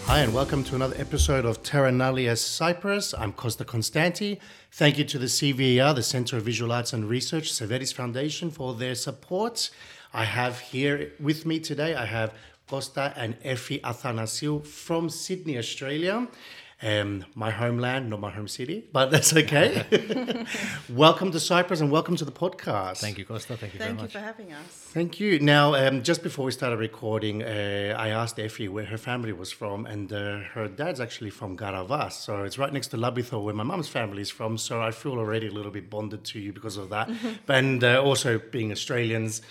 Hi, and welcome to another episode of Terra Nullius Cyprus. I'm Costa Constanti. Thank you to the CVER, the Centre of Visual Arts and Research, Severis Foundation, for their support. I have here with me today, I have Costa and Effie Athanasiou from Sydney, Australia. My homeland, not my home city, but that's okay. Welcome to Cyprus and welcome to the podcast. Thank you, Costa. Thank you very much. Thank you for having us. Thank you. Now, just before we started recording, I asked Effie where her family was from, and her dad's actually from Garavas, so it's right next to Labithol, where my mum's family is from, so I feel already a little bit bonded to you because of that. And also being Australians.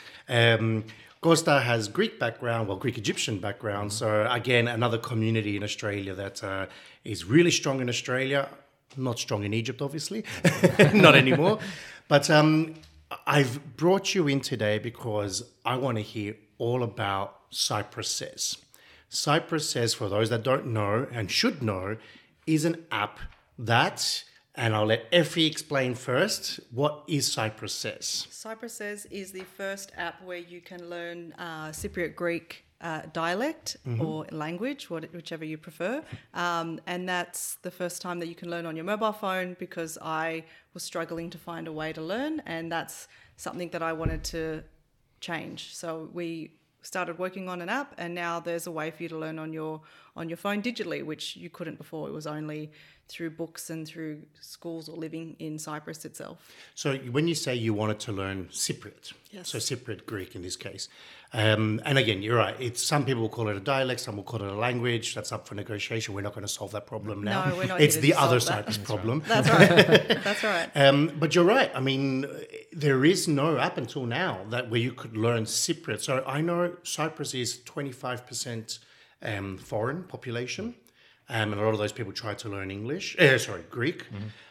Costa has Greek background, well, Greek-Egyptian background. So again, another community in Australia that is really strong in Australia, not strong in Egypt, obviously, not anymore. But I've brought you in today because I want to hear all about Cyprus Says. Cyprus Says, for those that don't know and should know, is an app that, and I'll let Effie explain first, what is Cyprus Says? Cyprus Says is the first app where you can learn Cypriot Greek dialect or language, whichever you prefer. And that's the first time that you can learn on your mobile phone because I was struggling to find a way to learn, and that's something that I wanted to change. So we started working on an app, and now there's a way for you to learn on your phone digitally, which you couldn't before. It was only through books and through schools or living in Cyprus itself. So when you say you wanted to learn Cypriot, Yes. so Cypriot Greek in this case, and again, you're right, it's some people will call it a dialect, some will call it a language, that's up for negotiation. We're not going to solve that problem now. No, we're not It's here the to other solve that. Cyprus problem. That's right. That's right. But you're right. I mean, there is no app until now that where you could learn Cypriot. So I know Cyprus is 25% foreign population. And a lot of those people try to learn Greek.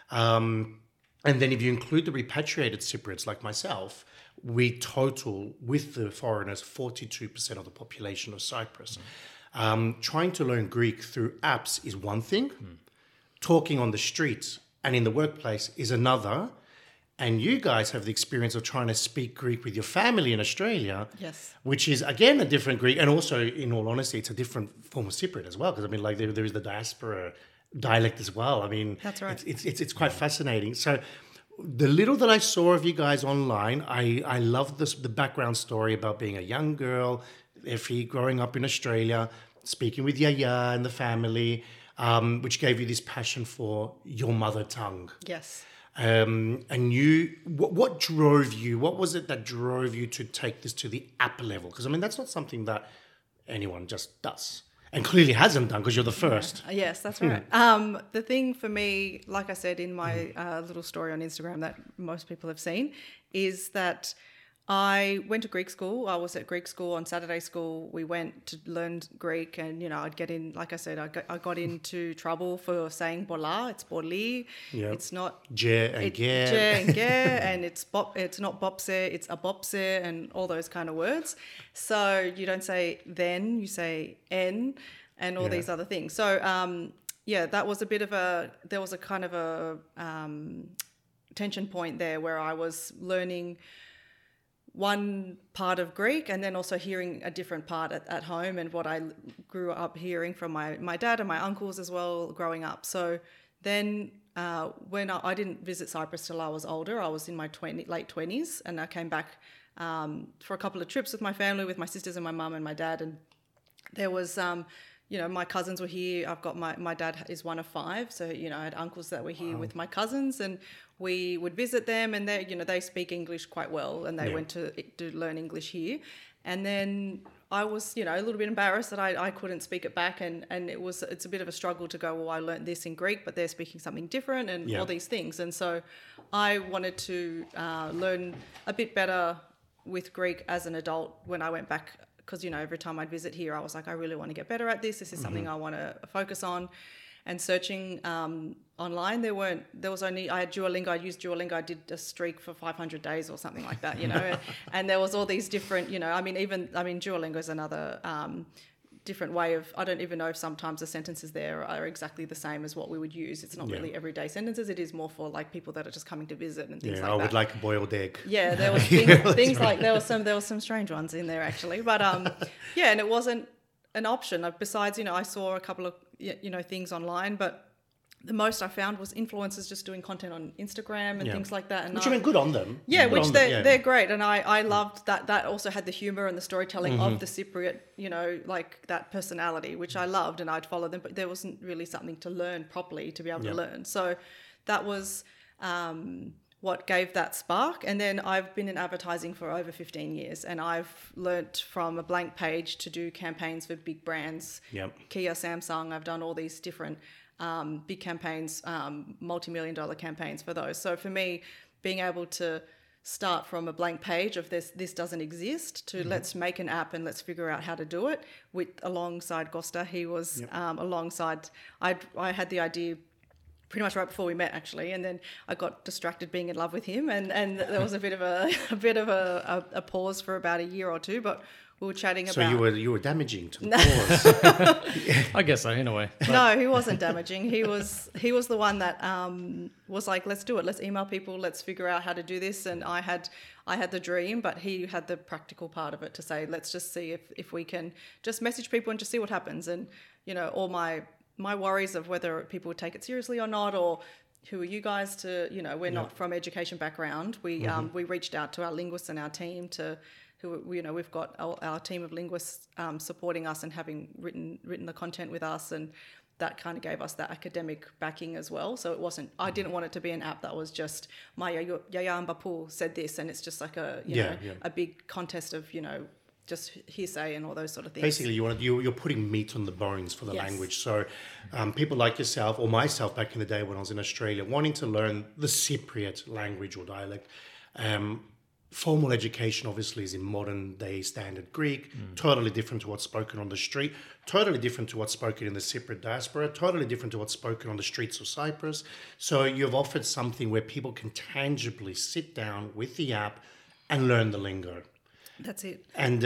And then if you include the repatriated Cypriots like myself, we total, with the foreigners, 42% of the population of Cyprus. Trying to learn Greek through apps is one thing. Talking on the streets and in the workplace is another. And you guys have the experience of trying to speak Greek with your family in Australia, Yes. which is, again, a different Greek. And also, in all honesty, it's a different form of Cypriot as well. Because, I mean, like, there is the diaspora dialect as well. I mean, That's right. It's quite fascinating. So the little that I saw of you guys online, I love the background story about being a young girl, Effie, growing up in Australia, speaking with Yaya and the family, which gave you this passion for your mother tongue. Yes. And you, what drove you? What was it that drove you to take this to the app level? Because I mean, that's not something that anyone just does, and clearly hasn't done because you're the first. Yes, that's right. The thing for me, like I said in my little story on Instagram that most people have seen, is that I went to Greek school. I was at Greek school on Saturday school. We went to learn Greek, and I'd get in. Like I said, I got into trouble for saying bola. It's boli. Yeah. It's not Je and ge. Je and ge, and it's not bopse. It's abopse, and all those kind of words. So you don't say then, you say en, and all these other things. So that was there was a kind of a tension point there where I was learning one part of Greek and then also hearing a different part at home, and what I grew up hearing from my dad and my uncles as well growing up. So then when I didn't visit Cyprus till I was older, I was in my late 20s, and I came back for a couple of trips with my family, with my sisters and my mum and my dad, and there was my cousins were here. I've got my dad is one of 5, so I had uncles that were here with my cousins, and we would visit them, and they speak English quite well, and they went to learn English here. And then I was a little bit embarrassed that I couldn't speak it back, and it's a bit of a struggle to go, well, I learned this in Greek, but they're speaking something different, and all these things. And so I wanted to learn a bit better with Greek as an adult when I went back, because every time I'd visit here, I was like, I really want to get better at this. This is something I want to focus on. And searching online, I had Duolingo. I used Duolingo. I did a streak for 500 days or something like that, and there was all these different, Duolingo is another different way of, I don't even know if sometimes the sentences there are exactly the same as what we would use. It's not really everyday sentences. It is more for like people that are just coming to visit and things like that. I would like a boiled egg. Yeah, there was things like, there was some strange ones in there actually. But and it wasn't an option. Besides, I saw a couple of things online, but the most I found was influencers just doing content on Instagram and things like that. And which I mean, good on them. Yeah, good which they're great. And I loved that. That also had the humor and the storytelling of the Cypriot, like that personality, which I loved, and I'd follow them. But there wasn't really something to learn properly to be able to learn. So that was what gave that spark. And then I've been in advertising for over 15 years, and I've learnt from a blank page to do campaigns for big brands. Kia, Samsung. I've done all these different big campaigns, multi-million-dollar campaigns for those. So for me, being able to start from a blank page of this doesn't exist to let's make an app and let's figure out how to do it alongside Gosta. He was alongside. I had the idea pretty much right before we met, actually, and then I got distracted being in love with him, and there was a bit of a pause for about a year or two, but we were chatting about. So you were damaging to the cause. I guess so, in a way. But... No, he wasn't damaging. He was the one that was like, let's do it. Let's email people. Let's figure out how to do this. And I had the dream, but he had the practical part of it to say, let's just see if we can just message people and just see what happens. And all my worries of whether people would take it seriously or not, or who are you guys to, we're not from education background. We reached out to our linguists and our team we've got our team of linguists supporting us and having written the content with us, and that kind of gave us that academic backing as well. So I didn't want it to be an app that was just my Yaya and Bapu said this, and it's just like a big contest of just hearsay and all those sort of things. Basically, you're putting meat on the bones for the language. So people like yourself or myself back in the day when I was in Australia, wanting to learn the Cypriot language or dialect. Formal education obviously is in modern day standard Greek, totally different to what's spoken on the street, totally different to what's spoken in the Cypriot diaspora, totally different to what's spoken on the streets of Cyprus. So you've offered something where people can tangibly sit down with the app and learn the lingo. That's it. And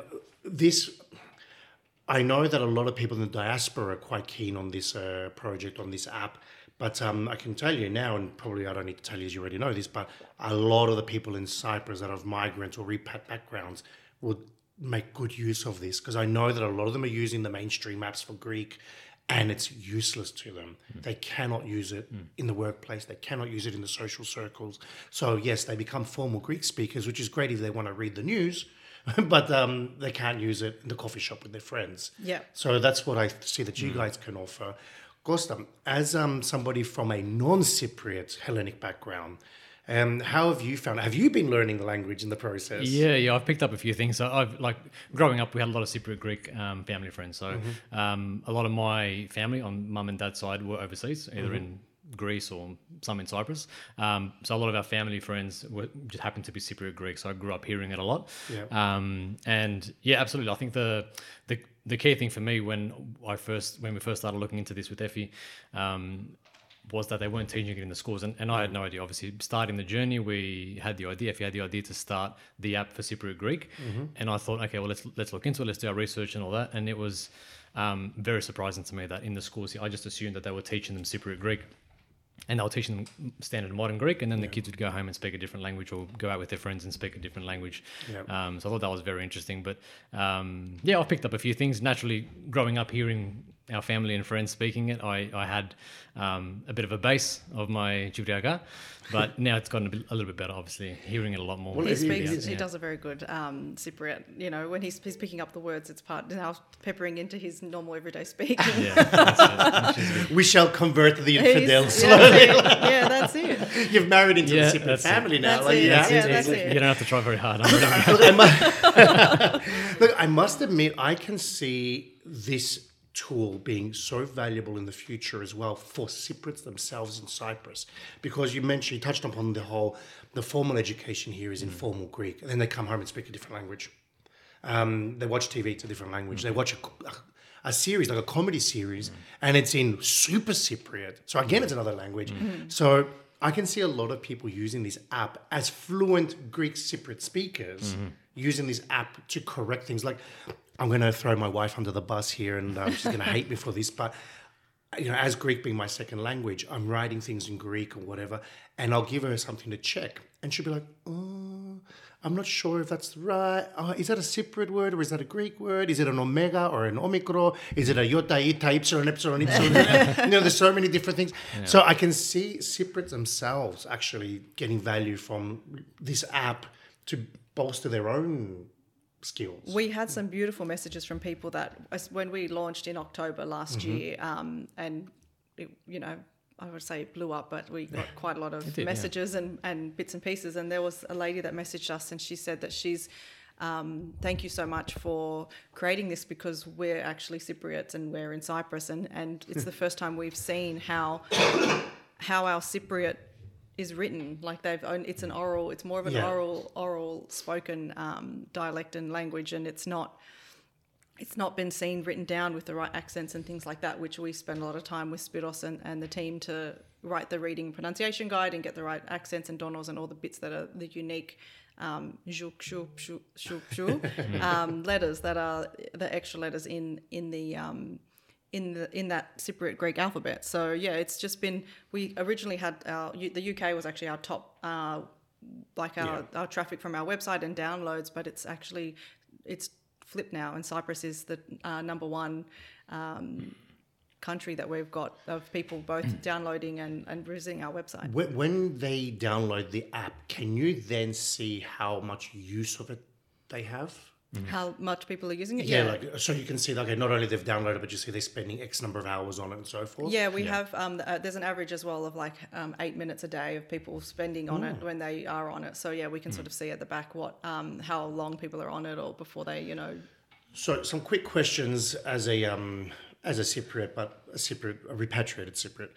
I know that a lot of people in the diaspora are quite keen on this project, on this app. But I can tell you now, and probably I don't need to tell you as you already know this, but a lot of the people in Cyprus that have migrant or repat backgrounds will make good use of this, because I know that a lot of them are using the mainstream apps for Greek, and it's useless to them. They cannot use it in the workplace. They cannot use it in the social circles. So yes, they become formal Greek speakers, which is great if they want to read the news, but they can't use it in the coffee shop with their friends. Yeah. So that's what I see that you guys can offer. Gosta, as somebody from a non-Cypriot Hellenic background, how have you found? Have you been learning the language in the process? Yeah, I've picked up a few things. So growing up, we had a lot of Cypriot Greek family friends. So a lot of my family on mum and dad's side were overseas, either in Greece or some in Cyprus. So a lot of our family friends just happened to be Cypriot Greek. So I grew up hearing it a lot. Yeah. And yeah, absolutely. I think the key thing for me when we first started looking into this with Effie was that they weren't teaching it in the schools, and I had no idea. Obviously, starting the journey, Effie had the idea to start the app for Cypriot Greek, and I thought, okay, well, let's look into it, let's do our research and all that, and it was very surprising to me that in the schools here, I just assumed that they were teaching them Cypriot Greek. And they were teaching them standard modern Greek, and then the kids would go home and speak a different language, or go out with their friends and speak a different language. So I thought that was very interesting. But I've picked up a few things. Naturally, growing up hearing our family and friends speaking it, I had a bit of a base of my Cipriot, but now it's gotten a little bit better, obviously, hearing it a lot more. Well, he does a very good Cypriot. When he's picking up the words, it's part now peppering into his normal everyday speak. We shall convert the infidels slowly. Yeah, that's it. You've married into the Cypriot family now. That's it. You don't have to try very hard. Look, I must admit, I can see this tool being so valuable in the future as well for Cypriots themselves in Cyprus, because you touched upon the formal education here is in formal Greek, and then they come home and speak a different language. They watch TV, it's a different language. They watch a series, like a comedy series, and it's in super Cypriot. So again, it's another language. So I can see a lot of people using this app as fluent Greek Cypriot speakers, using this app to correct things. Like, I'm going to throw my wife under the bus here, and she's going to hate me for this, but as Greek being my second language, I'm writing things in Greek or whatever, and I'll give her something to check, and she'll be like, "Oh, I'm not sure if that's right. Is that a Cypriot word or is that a Greek word? Is it an omega or an omicron? Is it a iota, eta, epsilon, epsilon, epsilon? There's so many different things. Yeah. So I can see Cypriots themselves actually getting value from this app to bolster their own skills. We had some beautiful messages from people that when we launched in October last year, and it, I would say it blew up, but we got quite a lot of messages and bits and pieces. And there was a lady that messaged us and she said that she's, thank you so much for creating this, because we're actually Cypriots and we're in Cyprus, and it's the first time we've seen how our Cypriot is written. Like it's more of an oral spoken dialect and language, and it's not been seen written down with the right accents and things like that, which we spend a lot of time with Spiros and the team to write the reading pronunciation guide and get the right accents and donos and all the bits that are the unique zhuk, shuk, shuk, shuk, shuk, letters that are the extra letters in that Cypriot Greek alphabet. So yeah, it's just been, we originally had the UK was actually our top our traffic from our website and downloads, but it's flipped now, and Cyprus is the number one country that we've got of people both downloading and visiting our website. When they download the app, can you then see how much use of it they have? How much people are using it? Yeah, so you can see, okay, not only they've downloaded, but you see they're spending X number of hours on it and so forth. Yeah, we have, there's an average as well of 8 minutes a day of people spending on it when they are on it. So yeah, we can sort of see at the back how long people are on it or before they, So some quick questions as a Cypriot, but a repatriated Cypriot.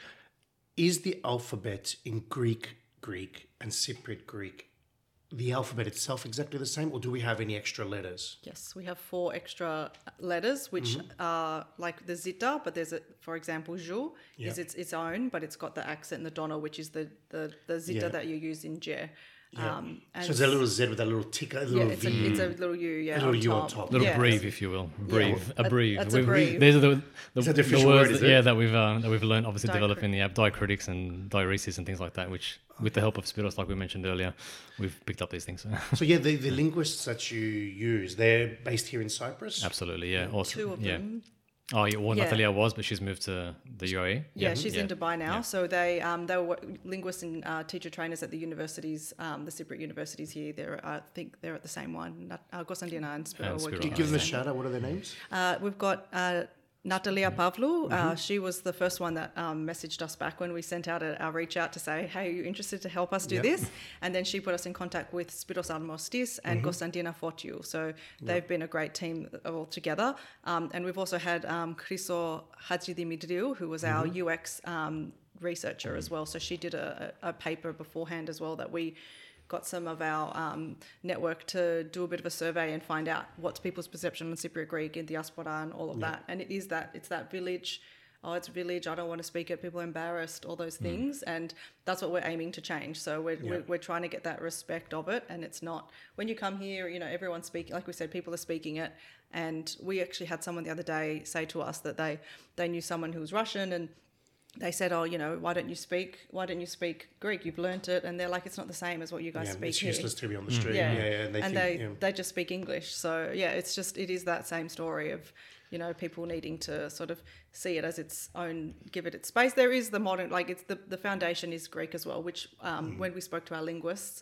Is the alphabet in Greek and Cypriot Greek, the alphabet itself exactly the same, or do we have any extra letters? Yes, we have 4 extra letters, which are like the zita, but there's for example, zhu is its own, but it's got the accent and the dono, which is the zita that you use in je. Yeah. So it's a little Z with a little ticker, a little V. It's a little U, a little U on top. Little breve, if you will. Breve. Yeah. A breve. That's a breve. These are the words word, that we've learned, obviously developing the app, diacritics and diaeresis and things like that, which with the help of Spiros, like we mentioned earlier, we've picked up these things. So yeah, the linguists that you use, they're based here in Cyprus? Absolutely, yeah. Awesome. 2 of them. Oh, yeah, Natalia was, but she's moved to the UAE. Yeah, she's in Dubai now. Yeah. So they were linguists and teacher trainers at the universities, the Cypriot universities here. I think they're at the same one. Gosandina and Spiro. Can you give them a shout out? What are their names? We've got Natalia Pavlou. She was the first one that messaged us back when we sent out our reach out to say, hey, are you interested to help us do this? And then she put us in contact with Spiros Almostis and Gosandina Fotiu. So they've been a great team all together. And we've also had Chriso Hadjidimitriou, who was our UX researcher as well. So she did a paper beforehand as well that we got some of our network to do a bit of a survey and find out what's people's perception on Cypriot Greek in diaspora and all of that. And it's that village, it's a village, I don't want to speak it, people are embarrassed, all those things. And that's what we're aiming to change. So we're trying to get that respect of it. And it's not, when you come here, everyone's speaking, like we said, people are speaking it. And we actually had someone the other day say to us that they knew someone who was Russian, and they said, why don't you speak Greek? You've learnt it. And they're like, it's not the same as what you guys speak here. It's useless to be on the street. And they just speak English. So yeah, it is that same story of, people needing to sort of see it as its own, give it its space. There is the modern, it's the foundation is Greek as well, which when we spoke to our linguists,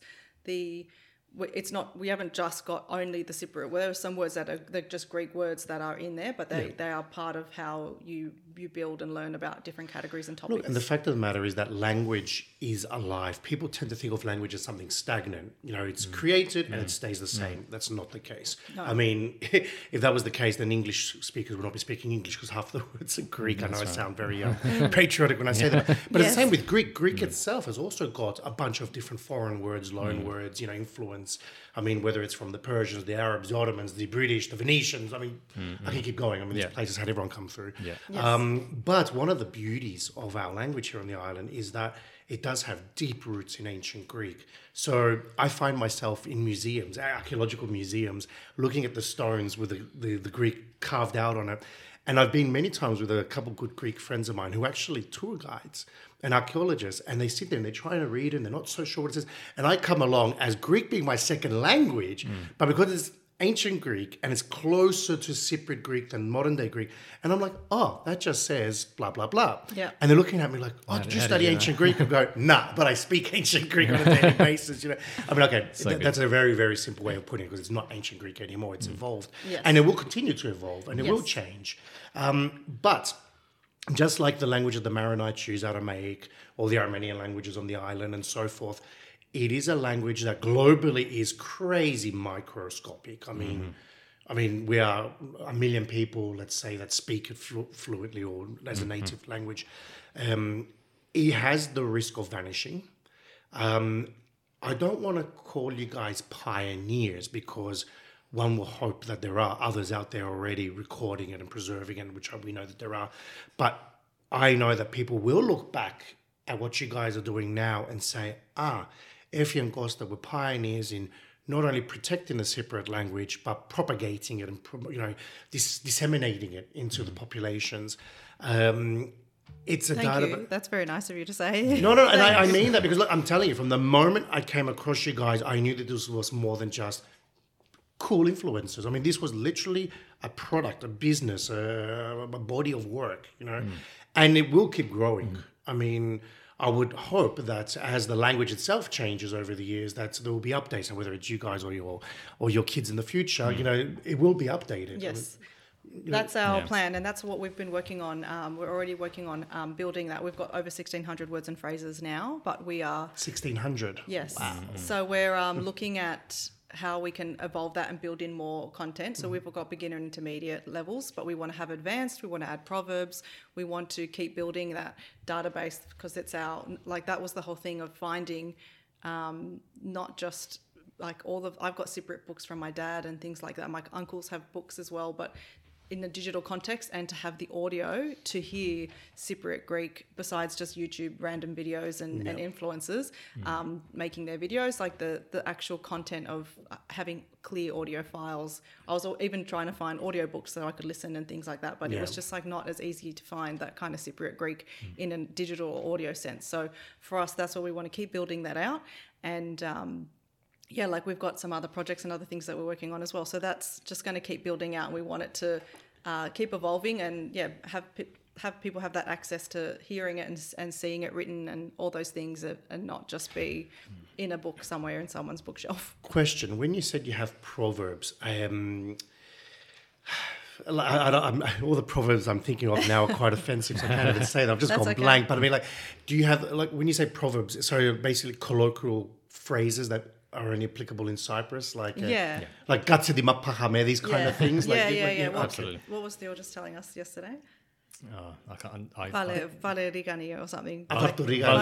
we haven't just got only the Cypriot. Well, there are some words they're just Greek words that are in there, but they are part of how you build and learn about different categories and topics. Look, and the fact of the matter is that language is alive. People tend to think of language as something stagnant. It's created and it stays the same. That's not the case. No. I mean, if that was the case, then English speakers would not be speaking English because half the words are Greek. I know I sound very patriotic when I say that. But it's the same with Greek. Greek itself has also got a bunch of different foreign words, loan words, influence. I mean, whether it's from the Persians, the Arabs, the Ottomans, the British, the Venetians. I mean, I can keep going. I mean, these places had everyone come through. Yeah. Yes. But one of the beauties of our language here on the island is that it does have deep roots in ancient Greek. So I find myself in museums, archaeological museums, looking at the stones with the Greek carved out on it. And I've been many times with a couple good Greek friends of mine who are actually tour guides and archaeologists, and they sit there and they're trying to read it and they're not so sure what it says. And I come along as Greek being my second language, but because it's ancient Greek and it's closer to Cypriot Greek than modern day Greek. And I'm like, oh, that just says blah, blah, blah. Yeah. And they're looking at me like, oh, did you study ancient Greek? I go, nah, but I speak ancient Greek on a daily basis. You know, I mean, okay, that's a very, very simple way of putting it because it's not ancient Greek anymore. It's evolved. Yes. And it will continue to evolve and it will change. But just like the language that the Maronites use, Aramaic, or the Armenian languages on the island and so forth, it is a language that globally is crazy microscopic. I mean, we are 1 million people, let's say, that speak it fluently or as a native language. It has the risk of vanishing. I don't want to call you guys pioneers because one will hope that there are others out there already recording it and preserving it, which we know that there are. But I know that people will look back at what you guys are doing now and say, Effie and Costa were pioneers in not only protecting the Cypriot language, but propagating it and disseminating it into the populations. It's a Thank you. That's very nice of you to say. No, and I mean that because look, I'm telling you, from the moment I came across you guys, I knew that this was more than just cool influencers. I mean, this was literally a product, a business, a body of work, you know, and it will keep growing. I mean, I would hope that as the language itself changes over the years, that there will be updates, and whether it's you guys or your kids in the future, you know, it will be updated. Yes. That's our plan, and that's what we've been working on. We're already working on building that. We've got over 1,600 words and phrases now, but we are... 1,600? Yes. Wow. So we're looking at how we can evolve that and build in more content. So we've got beginner and intermediate levels, but we want to have advanced, we want to add proverbs, we want to keep building that database because it's that was the whole thing of finding not just like I've got Cypriot books from my dad and things like that. My uncles have books as well, but in a digital context, and to have the audio to hear Cypriot Greek besides just YouTube random videos and influencers making their videos, like the actual content of having clear audio files. I was even trying to find audiobooks so I could listen and things like that, but it was just like not as easy to find that kind of Cypriot Greek in a digital audio sense. So for us, that's what we want to keep building that out. And like we've got some other projects and other things that we're working on as well. So that's just going to keep building out, and we want it to keep evolving and have people have that access to hearing it and seeing it written and all those things, and not just be in a book somewhere in someone's bookshelf. Question: when you said you have proverbs, all the proverbs I'm thinking of now are quite offensive, so I can't even say that. I've just gone blank. But I mean, like, do you have, like, when you say proverbs, so basically colloquial phrases that are only applicable in Cyprus, like like "Gatse di mapahame," these kind of things. Absolutely. What was Theo just telling us yesterday? I can't. Vale Rigani or something. Like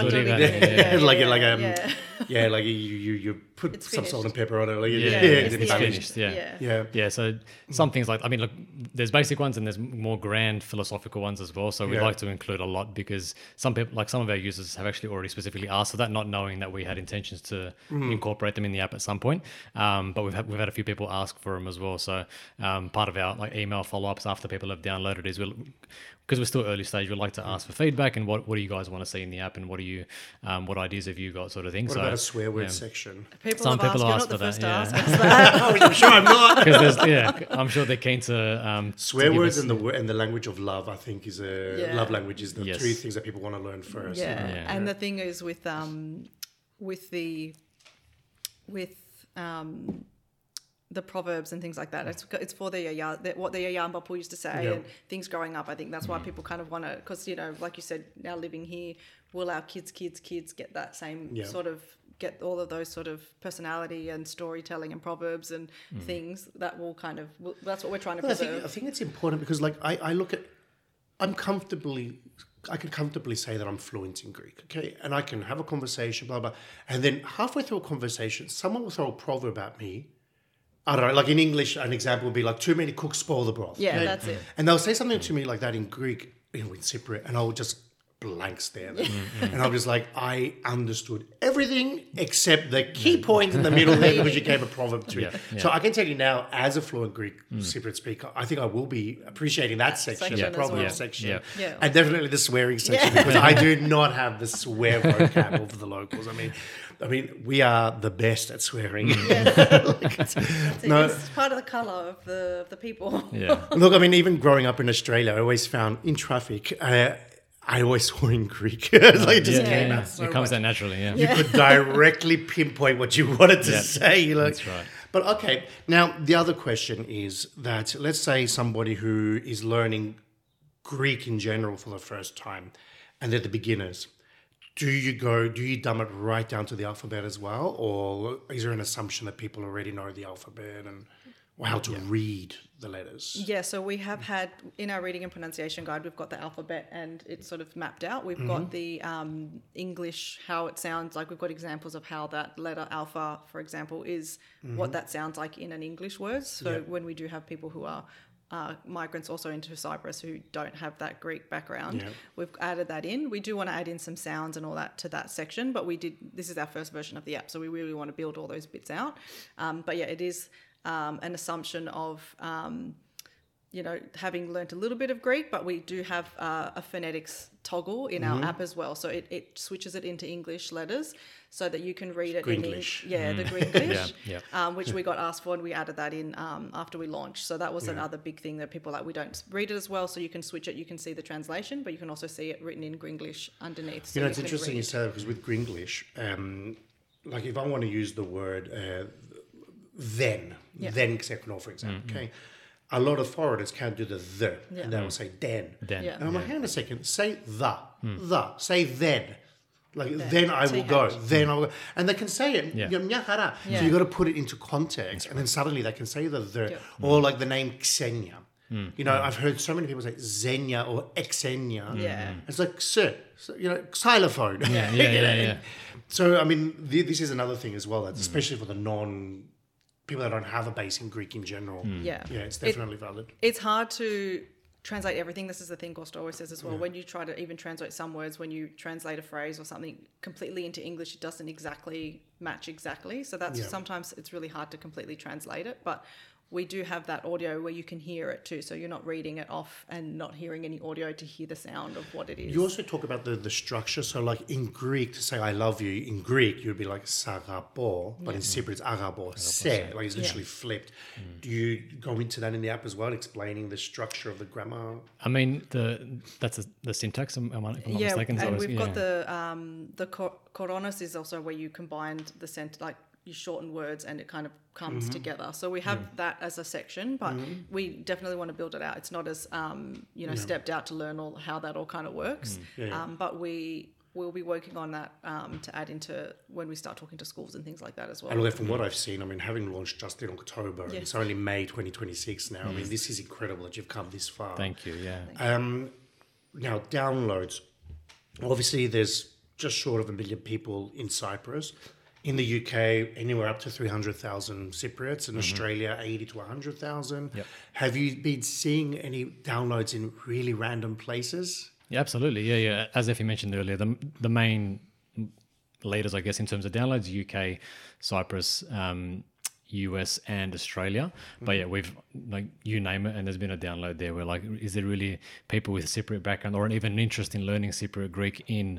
you put some salt and pepper on it. It's finished. Yeah. So some things like, I mean, look, there's basic ones and there's more grand philosophical ones as well. So we like to include a lot because some people, like some of our users, have actually already specifically asked for that, not knowing that we had intentions to incorporate them in the app at some point. But we've had a few people ask for them as well. So part of our like email follow-ups after people have downloaded is because we're still early stage, we'd like to ask for feedback and what do you guys want to see in the app and what ideas have you got, sort of thing. What about a swear word section? Some people ask for that. Yeah. Ask us that. I'm sure I'm not. Because I'm sure they're keen to swear words and the language of love. I think is love language is the three things that people want to learn first. And the thing is with the proverbs and things like that. It's for what the Yayambapu used to say and things growing up. I think that's why people kind of want to, because, you know, like you said, now living here, will our kids get that same sort of, get all of those sort of personality and storytelling and proverbs and things that will kind of, that's what we're trying to preserve. I think it's important because, like, I look at, I can comfortably say that I'm fluent in Greek, okay? And I can have a conversation, blah, blah. And then halfway through a conversation, someone will throw a proverb at me. I don't know, like in English, an example would be like, too many cooks spoil the broth. Yeah, okay? That's it. And they'll say something to me like that in Greek, in Cypriot, and I'll just blank stare there. And I was like, I understood everything except the key point in the middle there because you gave a proverb to it. So I can tell you now, as a fluent Greek Cypriot speaker, I think I will be appreciating that section, the as proverb well. section, Yeah. and definitely the swearing section because I do not have the swear vocab for the locals. I mean, we are the best at swearing. That's it. It's part of the colour of the people. Yeah. Look, I mean, even growing up in Australia, I always found in traffic, I always swore in Greek. It's like it just came out so It comes much. out naturally, yeah. You could directly pinpoint what you wanted to say. You're like, That's right. But okay, now the other question is that let's say somebody who is learning Greek in general for the first time and they're the beginners. Do you dumb it right down to the alphabet as well? Or is there an assumption that people already know the alphabet and how to read the letters? Yeah, so we have had, in our reading and pronunciation guide, we've got the alphabet and it's sort of mapped out. We've got the English, how it sounds like. We've got examples of how that letter alpha, for example, is what that sounds like in an English word. So when we do have people who are migrants also into Cyprus who don't have that Greek background, we've added that in. We do want to add in some sounds and all that to that section, but this is our first version of the app, so we really want to build all those bits out. But yeah, it is an assumption of, having learnt a little bit of Greek, but we do have a phonetics toggle in our app as well. So it switches it into English letters so that you can read it Gringlish. in the Gringlish, Yeah. which we got asked for and we added that in after we launched. So that was another big thing that people we don't read it as well. So you can switch it, you can see the translation, but you can also see it written in Gringlish underneath. So It's interesting you say that because with Gringlish, like if I want to use the word then sekno, for example, okay, a lot of foreigners can't do the, and they will say den. Yeah. And I'm like, hang on a second, say say then. Like, then I will go, then I will go. And they can say it, so you got to put it into context, and then suddenly they can say the, or like the name Xenia. I've heard so many people say Xenia or Xenia. Yeah. It's like, xylophone. Yeah. So, I mean, this is another thing as well, that's especially for the people that don't have a base in Greek in general. Yeah. Yeah, it's definitely valid. It's hard to translate everything. This is the thing Costa always says as well. When you try to even translate some words, when you translate a phrase or something completely into English, it doesn't exactly match exactly. So that's sometimes it's really hard to completely translate it. But we do have that audio where you can hear it too. So you're not reading it off and not hearing any audio to hear the sound of what it is. You also talk about the structure. So like in Greek, to say I love you, in Greek, you'd be like sagapo, but in Cypriot, it's agabo, se. Like it's literally flipped. Do you go into that in the app as well, explaining the structure of the grammar? I mean, that's the syntax, if I'm not mistaken. And we've got the koronos is also where you combined the like you shorten words and it kind of comes together. So we have that as a section, but we definitely want to build it out. It's not as stepped out to learn how that all kind of works. But we'll be working on that to add into when we start talking to schools and things like that as well. And from what I've seen, I mean, having launched just in October, it's only May 2026 now. I mean, this is incredible that you've come this far. Thank you, yeah. Now, downloads. Obviously, there's just short of 1 million people in Cyprus. In the UK, anywhere up to 300,000 Cypriots. In Australia, 80 to 100,000. Yep. Have you been seeing any downloads in really random places? Yeah, absolutely. Yeah. As Effie mentioned earlier, the main leaders, I guess, in terms of downloads, UK, Cyprus, US, and Australia. But yeah, we've, like, you name it, and there's been a download there where, like, is there really people with a Cypriot background or even an interest in learning Cypriot Greek in...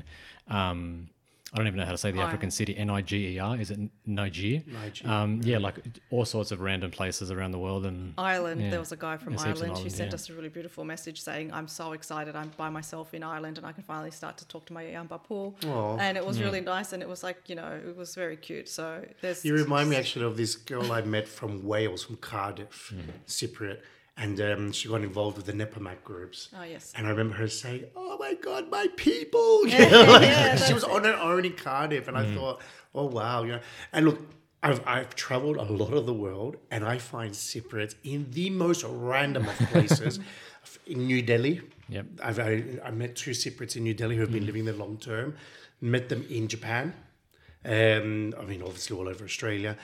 I don't even know how to say the African city, Niger. Is it Niger? Niger. Like all sorts of random places around the world. And Ireland, there was a guy from Ireland who sent us a really beautiful message saying, I'm so excited I'm by myself in Ireland and I can finally start to talk to my Yamba pool. And it was really nice and it was like, it was very cute. So there's... You remind me actually of this girl I met from Wales, from Cardiff, Cypriot. And she got involved with the Nepomac groups. Oh, yes. And I remember her saying, oh, my God, my people. She was on her own in Cardiff. And I thought, oh, wow. And look, I've traveled a lot of the world and I find Cypriots in the most random of places. In New Delhi. Yep. I met 2 Cypriots in New Delhi who have been living there long term. Met them in Japan. I mean, obviously all over Australia.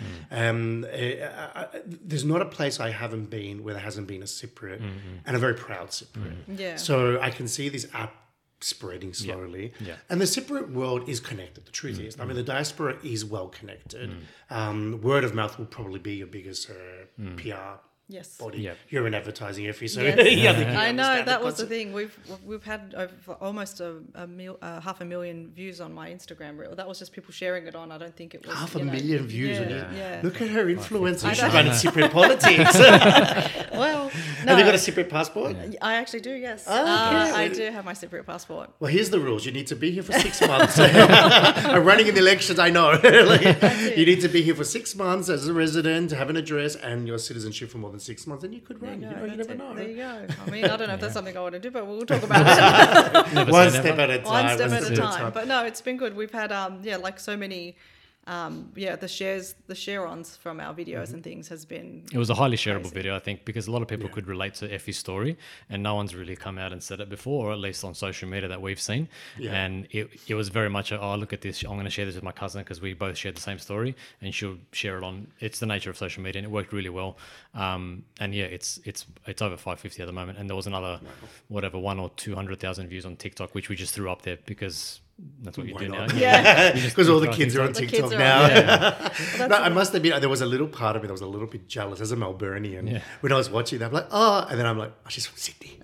There's not a place I haven't been where there hasn't been a Cypriot and a very proud Cypriot. Yeah. So I can see this app spreading slowly. Yeah. And the Cypriot world is connected. The truth is, I mean, the diaspora is well connected. Word of mouth will probably be your biggest PR Yes. body. Yeah. You're in advertising, Effie, so Yes. yeah, I think you I know understand that the was the concept. thing. We've had over almost 500,000 views on my Instagram reel. That was just people sharing it on. I don't think it was 500,000 views on yeah, it. Yeah. Look at her influence. I You should know. run in Cypriot politics. Well, Have no, you got a Cypriot passport? I actually do. Yes, Oh, okay. I do have my Cypriot passport. Well, here's the rules. You need to be here for 6 months. I'm running in the elections, I know. Like, you need to be here for 6 months as a resident, have an address, and your citizenship for more than 6 months, and you could run. You know, you That's never it. know. There you go. I mean, I don't know if that's something I want to do, but we'll talk about it. Never One say step never. at a time. One step at a at time. But no, it's been good. We've had like so many the share-ons from our videos and things has been It was a highly shareable crazy. video, I think, because a lot of people could relate to Effie's story, and no one's really come out and said it before, or at least on social media that we've seen. Yeah. And it was very much look at this, I'm going to share this with my cousin because we both shared the same story, and she'll share it on. It's the nature of social media, and it worked really well. And yeah, it's over 550 at the moment, and there was another 1 or 200,000 views on TikTok, which we just threw up there because that's what you Why do not? now. Yeah. Because all the throw kids are on The kids TikTok are now. on- Yeah. No, I must admit, there was a little part of me that was a little bit jealous as a Melburnian. Yeah. When I was watching that, I'm like, oh, and then I'm like, oh, she's from Sydney.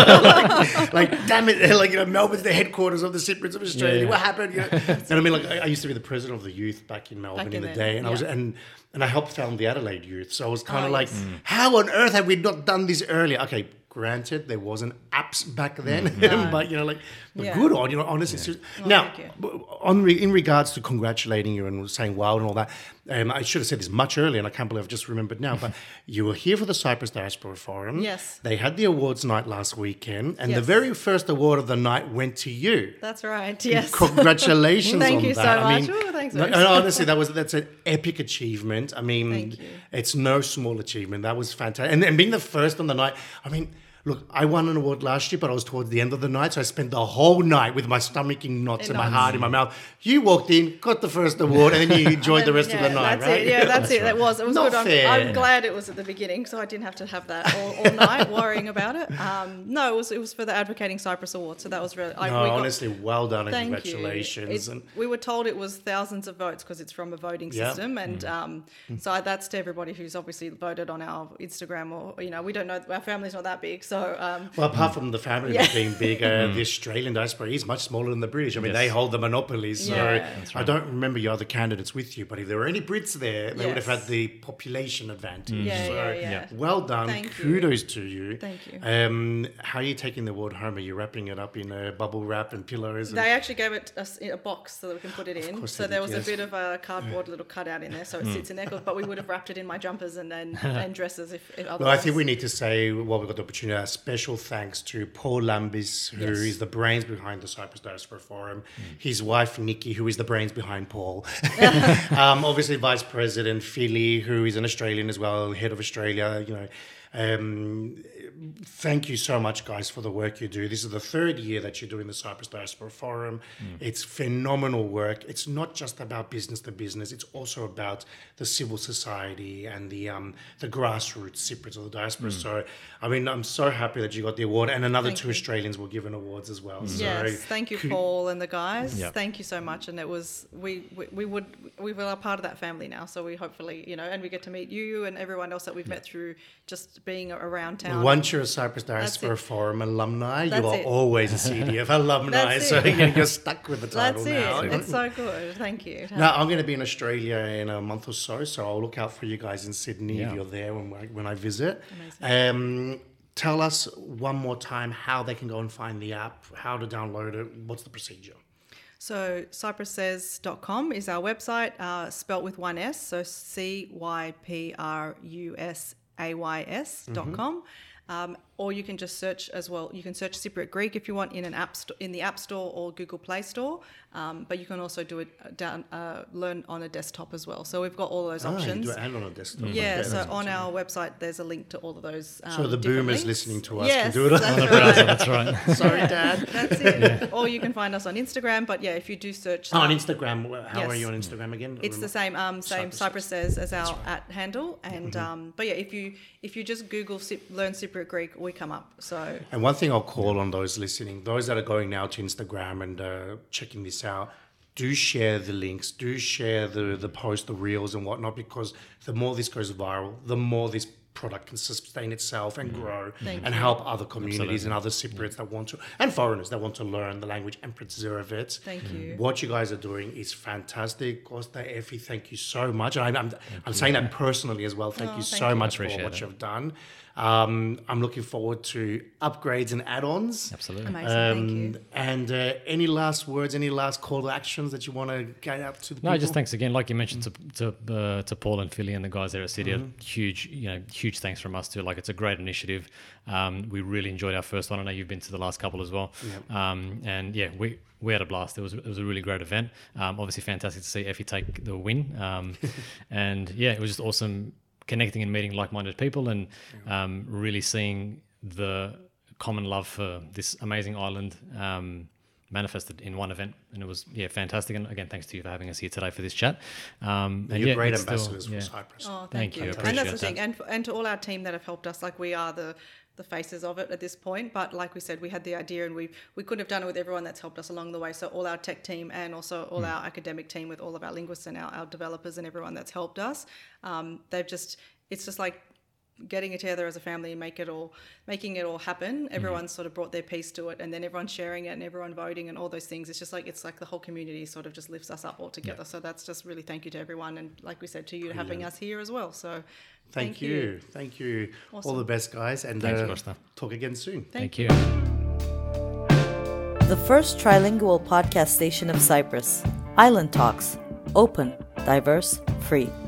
like, damn it, like, Melbourne's the headquarters of the Cypriots of Australia. Yeah. What happened? And I mean, like, I used to be the president of the youth back in Melbourne Back in in the then, day, and I was yeah. and I helped found the Adelaide youth, so I was kind of like, yes. how on earth have we not done this earlier? Okay. Granted, there wasn't apps back then, but but Yeah. good on honestly. Well, Now, thank you. in regards to congratulating you and saying wow and all that, I should have said this much earlier, and I can't believe I've just remembered now. But you were here for the Cyprus Diaspora Forum. Yes. They had the awards night last weekend, and the Yes. very first award of the night went to you. That's right. Yes. Congratulations Thank on you that. so I mean, much. Ooh, thanks, no, Rex. honestly, that's an epic achievement. I mean, Thank you. it's no small achievement. That was fantastic, and being the first on the night. I mean. Look, I won an award last year, but I was towards the end of the night, so I spent the whole night with my stomach in knots and my knots. heart in my mouth. You walked in, got the first award, and then you enjoyed the rest of the night, that's right? It. Yeah, that's it. That was Not good. fair. I'm glad it was at the beginning, so I didn't have to have that all night worrying about it. No, it was for the Advocating Cyprus Award, so that was really. Honestly, well done and Thank congratulations. you. We were told it was thousands of votes because it's from a voting Yeah. system, and so that's to everybody who's obviously voted on our Instagram, or we don't know, our family's not that big, so Well, apart from the family Yeah. being big, the Australian diaspora is much smaller than the British. I mean, Yes. they hold the monopoly. So Yeah. I don't remember your other candidates with you, but if there were any Brits there, they would have Yes. had the population advantage. Yeah, so yeah. well done. Thank you. Kudos to you. Thank you. How are you taking the award home? Are you wrapping it up in a bubble wrap and pillows? And They actually gave it us in a box so that we can put it in. course So they there did, was yes. a bit of a cardboard little cutout in there, so it sits in there. But we would have wrapped it in my jumpers and dresses if otherwise. Well, I think we need to say, while we've got the opportunity, a special thanks to Paul Lambis, who Yes. is the brains behind the Cyprus Diaspora Forum, his wife, Nikki, who is the brains behind Paul, obviously Vice President Philly, who is an Australian as well, head of Australia, thank you so much, guys, for the work you do. This is the third year that you're doing the Cyprus Diaspora Forum. It's phenomenal work. It's not just about business to business. It's also about the civil society and the grassroots Cypriots of the diaspora. So, I mean, I'm so happy that you got the award, and another Thank two you. Australians were given awards as well. So, Yes, thank you, Paul and the guys. Yeah. Thank you so much. And it was we were a part of that family now. So we hopefully and we get to meet you and everyone else that we've met through just being around town. Once you're a Cyprus Diaspora it. Forum alumni, That's you are it. always a CDF alumni. That's So it. you're stuck with the title That's now. it. It's so good. Thank you. Now, I'm going to be in Australia in a month or so, so I'll look out for you guys in Sydney if Yeah. you're there when I visit. Tell us one more time how they can go and find the app, how to download it, what's the procedure? So cyprussays.com is our website, spelt with one S, so CYPRUSAYS.com. Or you can just search as well. You can search Cypriot Greek if you want in the App Store or Google Play Store. But you can also do it learn on a desktop as well. So we've got all those You options. do it and on a desktop. Yeah, Okay, so that's on awesome. our website, there's a link to all of those. So the different boomers links. listening to us Yes, can do it on that's the right. browser, that's right. Sorry, Dad. That's it. Or you can find us on Instagram. But yeah, if you do search, On Instagram, how Yes. are you on Instagram again? it's the same Cyprus Cyprus Says as our at handle. And but yeah, if you just Google Learn Cypriot Cypriot Greek, we come up. So And one thing I'll call on those listening, those that are going now to Instagram and checking this out, do share the links, do share the post, the reels and whatnot, because the more this goes viral, the more this product can sustain itself and grow and help other communities and other Cypriots that want to, and foreigners that want to learn the language and preserve it. Thank you. What you guys are doing is fantastic. Costa, Effie, thank you so much. I'm saying that personally as well. Thank you thank so you. much for Appreciate what it. you've done. I'm looking forward to upgrades and add-ons. Absolutely. Amazing. Thank you. And any last words, any last call to actions that you want to get out to the people? No, just thanks again. Like you mentioned to Paul and Philly and the guys there at Cydia, huge thanks from us too. Like it's a great initiative. We really enjoyed our first one. I know you've been to the last couple as well. And yeah, we had a blast. It was a really great event. Obviously fantastic to see Effie take the win. And yeah, it was just awesome connecting and meeting like-minded people and really seeing the common love for this amazing island manifested in one event. And it was fantastic. And again, thanks to you for having us here today for this chat. And You're great it's still- ambassadors for Cyprus. Oh, Thank you. And Appreciate that's the thing. that. And to all our team that have helped us, like we are the faces of it at this point. But like we said, we had the idea and we couldn't have done it with everyone that's helped us along the way. So all our tech team and also all our academic team with all of our linguists and our developers and everyone that's helped us, it's just like getting it together as a family and making it all happen. Everyone's sort of brought their piece to it, and then everyone's sharing it and everyone voting and all those things. It's like the whole community sort of just lifts us up all together. So that's just really thank you to everyone, and like we said, to you having us here as well. So Thank you. All Awesome. the best, guys. And Thanks, Costa. talk again soon. Thank you. The first trilingual podcast station of Cyprus. Island Talks. Open, diverse, free.